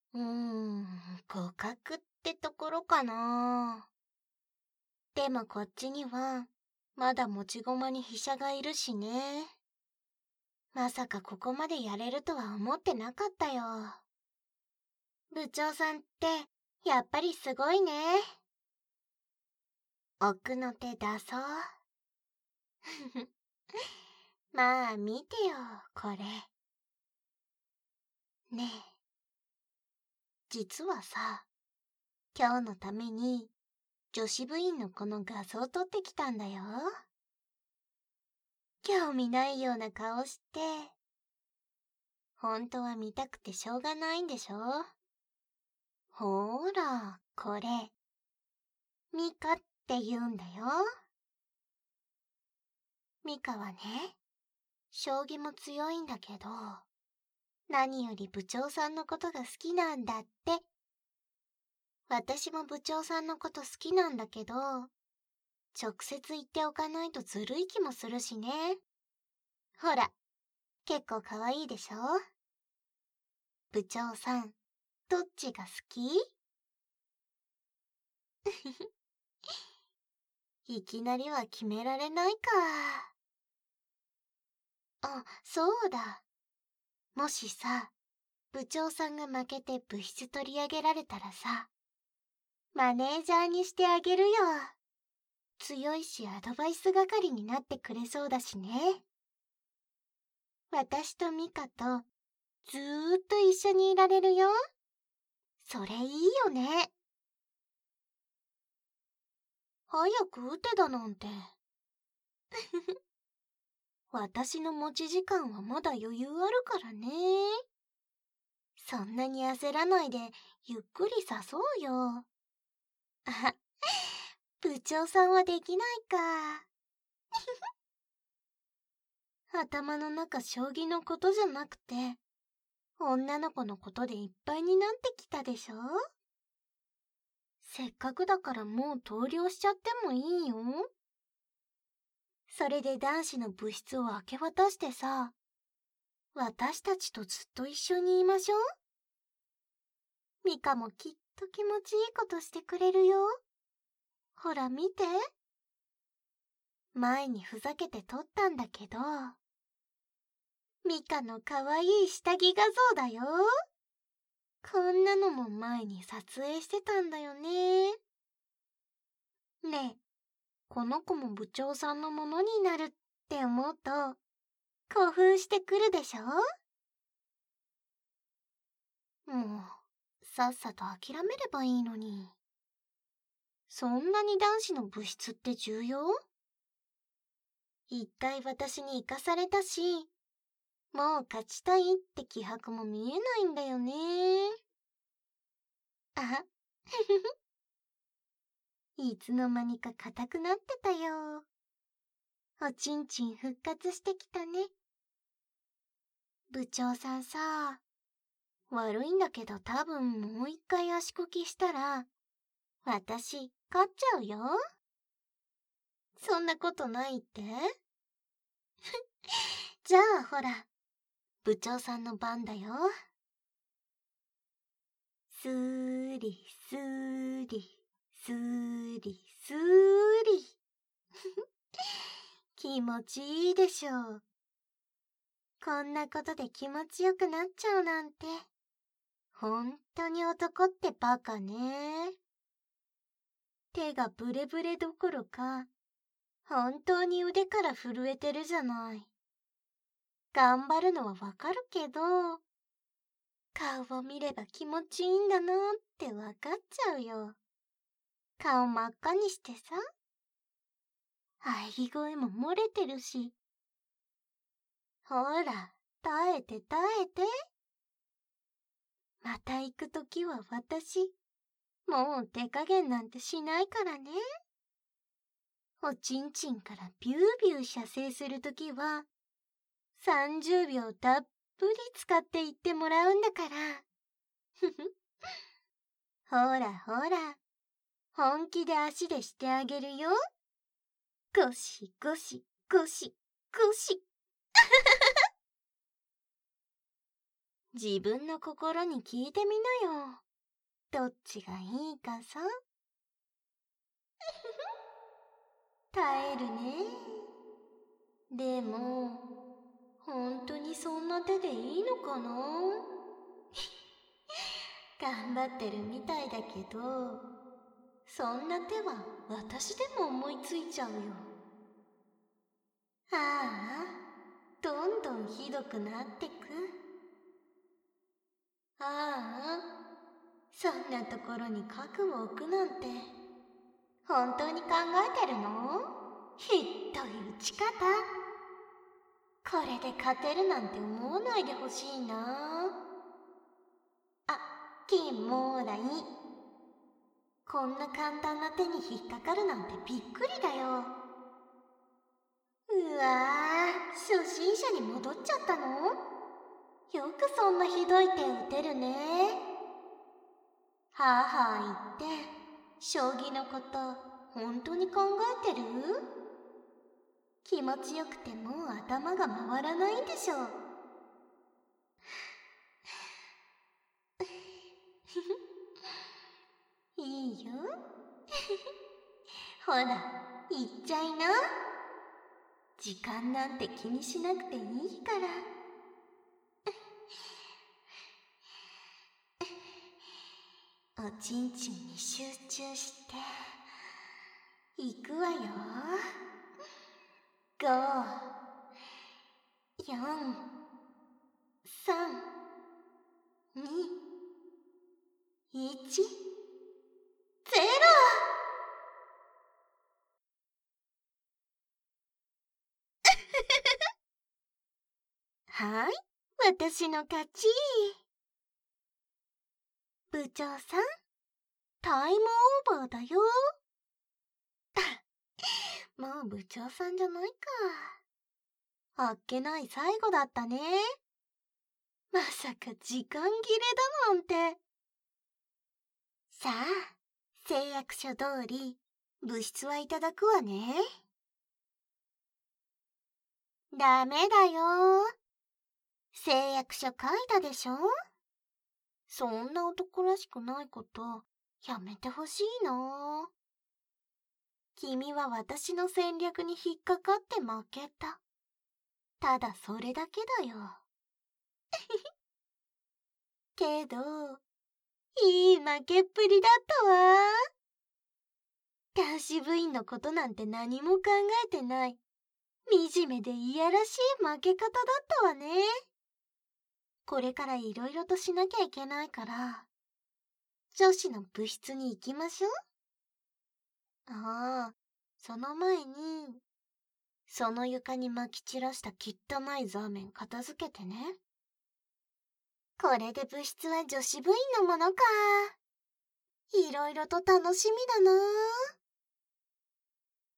互角ってところかな。でもこっちには、まだ持ち駒に飛車がいるしね。まさかここまでやれるとは思ってなかったよ。部長さんって、やっぱりすごいね。奥の手出そう。まあ見てよ、これ。ねえ。実はさ、今日のために女子部員の子の画像撮ってきたんだよ。興味ないような顔して、本当は見たくてしょうがないんでしょ？ほーら、これ、ミカって言うんだよ。ミカはね、将棋も強いんだけど、何より部長さんのことが好きなんだって。私も部長さんのこと好きなんだけど、直接言っておかないとずるい気もするしね。ほら、結構可愛いでしょ？部長さん、どっちが好き？いきなりは決められないか。あ、そうだ。もしさ、部長さんが負けて部室取り上げられたらさ、マネージャーにしてあげるよ。強いしアドバイス係になってくれそうだしね。私とミカとずーっと一緒にいられるよ。それいいよね。早く打てだなんて。私の持ち時間はまだ余裕あるからね。そんなに焦らないでゆっくり誘うよ。あ、部長さんはできないか。頭の中将棋のことじゃなくて、女の子のことでいっぱいになってきたでしょ？せっかくだからもう投了しちゃってもいいよ。それで男子の部室を明け渡してさ、私たちとずっと一緒にいましょう。ミカもきっと気持ちいいことしてくれるよ。ほら見て。前にふざけて撮ったんだけど、ミカのかわいい下着画像だよ。こんなのも前に撮影してたんだよね。ねえ、この子も部長さんのものになるって思うと、興奮してくるでしょ？もう、さっさと諦めればいいのに。そんなに男子の部室って重要？一回私に生かされたし、もう勝ちたいって気迫も見えないんだよね。あ、いつの間にか硬くなってたよ。おちんちん復活してきたね。部長さんさ、悪いんだけど多分もう一回足こきしたら、私勝っちゃうよ。そんなことないって？じゃあほら、部長さんの番だよ。スーリスーリスーリスーリ。気持ちいいでしょう。こんなことで気持ちよくなっちゃうなんて。本当に男ってバカね。手がブレブレどころか、本当に腕から震えてるじゃない。頑張るのはわかるけど、顔を見れば気持ちいいんだなってわかっちゃうよ。顔真っ赤にしてさ、喘ぎ声も漏れてるし。ほら、耐えて耐えて。また行くときは私、もう手加減なんてしないからね。おちんちんからビュービュー射精するときは、30秒たっぷり使って言ってもらうんだから。ふふ。ほらほら、本気で足でしてあげるよ。ゴシゴシゴシゴシ。 自分の心に聞いてみなよ。どっちがいいかさ。耐えるね。でも、本当にそんな手でいいのかな？頑張ってるみたいだけど、そんな手は私でも思いついちゃうよ。ああ、どんどんひどくなってく。ああ、そんなところに核を置くなんて、本当に考えてるの？ひっどい打ち方。これで勝てるなんて思わないでほしいな。あ、キモーライ。こんな簡単な手に引っかかるなんてびっくりだよ。うわぁ、初心者に戻っちゃったの？よくそんなひどい手打てるね。はあはあ言って、将棋のこと本当に考えてる？気持ちよくてもう頭が回らないんでしょ。いいよ。ほら、言っちゃいな。時間なんて気にしなくていいから。おちんちんに集中して、いくわよ。5、4、3、2、1、0。はい、私の勝ち。部長さん、タイムオーバーだよ。もう部長さんじゃないか。あっけない最後だったね。まさか時間切れだなんて。さあ、誓約書通り、物質はいただくわね。ダメだよ。誓約書書いたでしょ？そんな男らしくないことやめてほしいな。君は私の戦略に引っかかって負けた。ただそれだけだよ。けど、いい負けっぷりだったわ。男子部員のことなんて何も考えてない。惨めでいやらしい負け方だったわね。これからいろいろとしなきゃいけないから、女子の部室に行きましょう。ああ、その前に、その床に撒き散らした汚いザーメン片付けてね。これで部室は女子部員のものか。いろいろと楽しみだな。